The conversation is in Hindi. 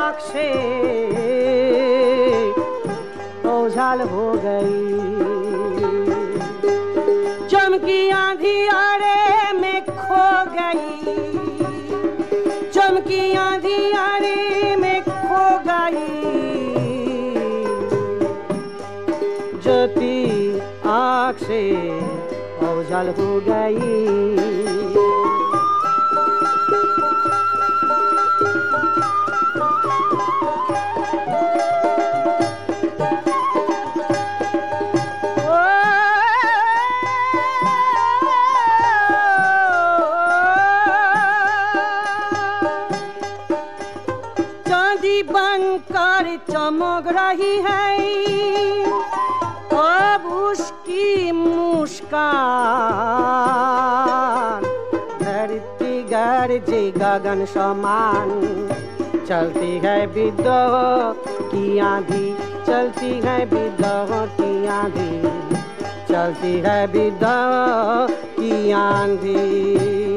आँख से ओझल हो गई। चमकी आंधी आड़े में खो गई, चमकी आंधी आड़े में खो गई। ज्योति आँख से ओझल हो गई। चांदी बनकर चमक रही है अब उसकी मुस्कान। धरती गरजे गगन समान, चलती है विद्रोह की आंधी, चलती है विद्रोह की आंधी, चलती है विद्रोह की आंधी।